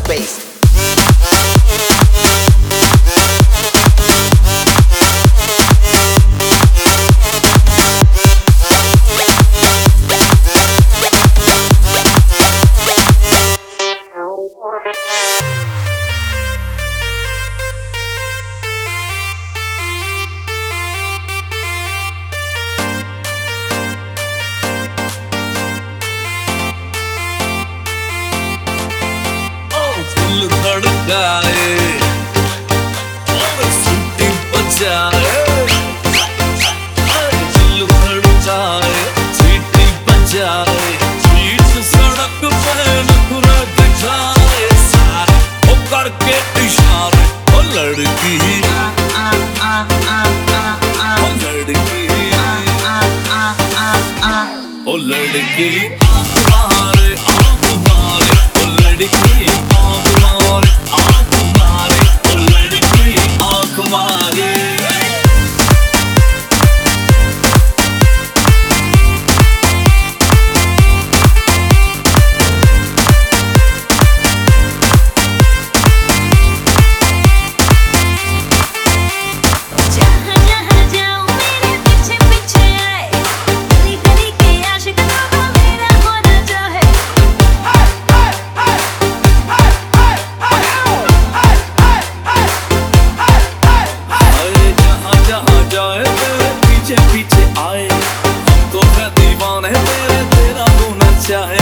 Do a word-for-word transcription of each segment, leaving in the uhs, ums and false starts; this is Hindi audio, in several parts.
bass. दिल धड़काए और सीटी बजाए, दिल धड़काए सीटी बजाए, बीच सड़क पे नखरा दिखाए सारे ओ करके इशारे। ओ लड़की ओ लड़की ओ लड़की आँख मारे आँख मारे, ओ लड़की आँख मारे आँख मारे, ओ लड़की आँख मारे। पीछे आए हमको है दीवाने तेरे, तेरा होना चाहे।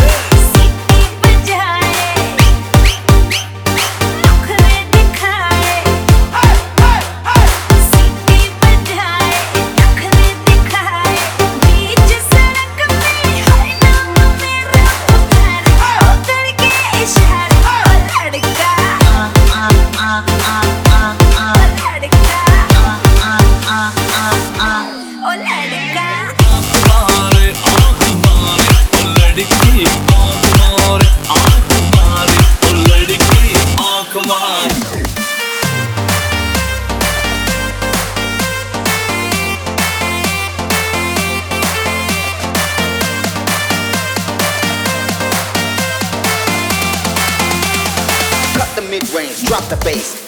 Cut the mid-range, drop the bass.